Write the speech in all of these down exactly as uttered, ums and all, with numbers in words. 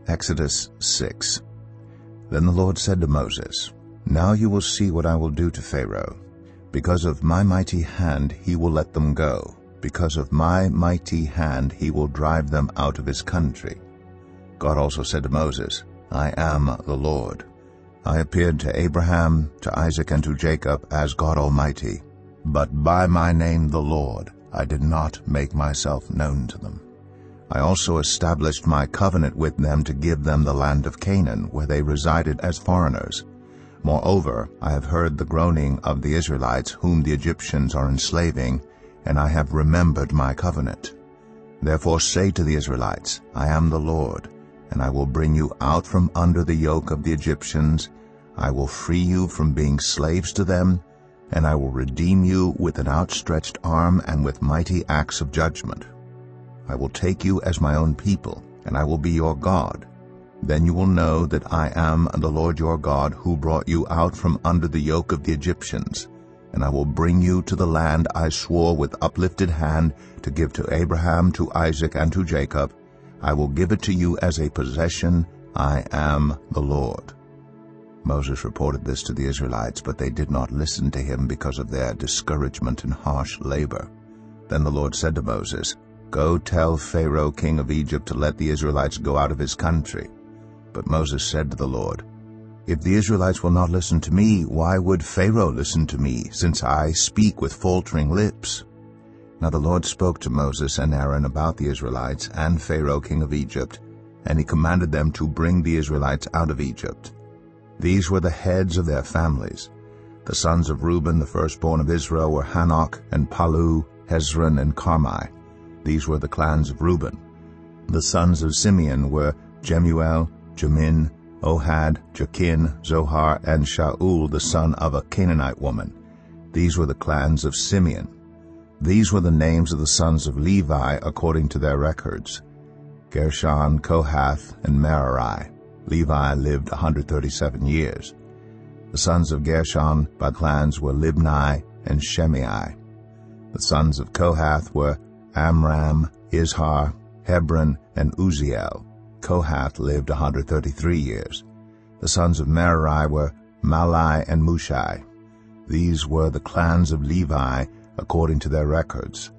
Exodus six. Then the Lord said to Moses, Now you will see what I will do to Pharaoh. Because of my mighty hand he will let them go. Because of my mighty hand he will drive them out of his country. God also said to Moses, I am the Lord. I appeared to Abraham, to Isaac, and to Jacob as God Almighty. But by my name the Lord I did not make myself known to them. I also established my covenant with them to give them the land of Canaan, where they resided as foreigners. Moreover, I have heard the groaning of the Israelites, whom the Egyptians are enslaving, and I have remembered my covenant. Therefore say to the Israelites, I am the Lord, and I will bring you out from under the yoke of the Egyptians. I will free you from being slaves to them, and I will redeem you with an outstretched arm and with mighty acts of judgment. I will take you as my own people, and I will be your God. Then you will know that I am the Lord your God, who brought you out from under the yoke of the Egyptians. And I will bring you to the land I swore with uplifted hand to give to Abraham, to Isaac, and to Jacob. I will give it to you as a possession. I am the Lord. Moses reported this to the Israelites, but they did not listen to him because of their discouragement and harsh labor. Then the Lord said to Moses, Go tell Pharaoh, king of Egypt, to let the Israelites go out of his country. But Moses said to the Lord, If the Israelites will not listen to me, why would Pharaoh listen to me, since I speak with faltering lips? Now the Lord spoke to Moses and Aaron about the Israelites and Pharaoh, king of Egypt, and he commanded them to bring the Israelites out of Egypt. These were the heads of their families. The sons of Reuben, the firstborn of Israel, were Hanok and Palu, Hezron and Carmi. These were the clans of Reuben. The sons of Simeon were Jemuel, Jamin, Ohad, Jachin, Zohar, and Shaul, the son of a Canaanite woman. These were the clans of Simeon. These were the names of the sons of Levi according to their records: Gershon, Kohath, and Merari. Levi lived one hundred thirty-seven years. The sons of Gershon by clans were Libni and Shimei. The sons of Kohath were Amram, Izhar, Hebron, and Uziel. Kohath lived one hundred thirty-three years. The sons of Merari were Malai and Mushai. These were the clans of Levi according to their records.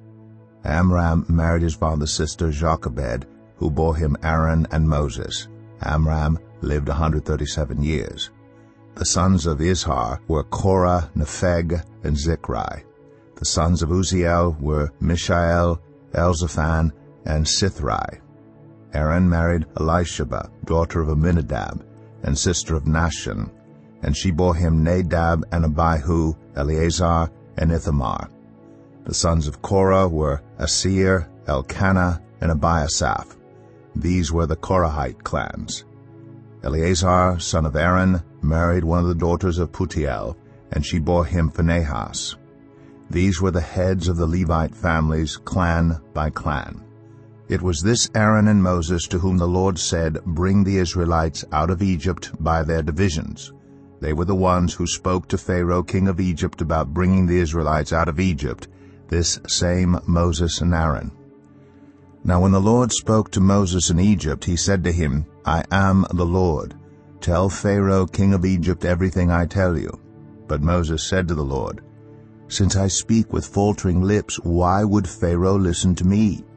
Amram married his father's sister Jochebed, who bore him Aaron and Moses. Amram lived one hundred thirty-seven years. The sons of Izhar were Korah, Nepheg, and Zikri. The sons of Uziel were Mishael, Elzaphan, and Sithri. Aaron married Elisheba, daughter of Aminadab, and sister of Nashon, and she bore him Nadab and Abihu, Eleazar, and Ithamar. The sons of Korah were Asir, Elkanah, and Abiasaph. These were the Korahite clans. Eleazar, son of Aaron, married one of the daughters of Putiel, and she bore him Phinehas. These were the heads of the Levite families, clan by clan. It was this Aaron and Moses to whom the Lord said, Bring the Israelites out of Egypt by their divisions. They were the ones who spoke to Pharaoh, king of Egypt, about bringing the Israelites out of Egypt, this same Moses and Aaron. Now when the Lord spoke to Moses in Egypt, he said to him, I am the Lord. Tell Pharaoh, king of Egypt, everything I tell you. But Moses said to the Lord, Since I speak with faltering lips, why would Pharaoh listen to me?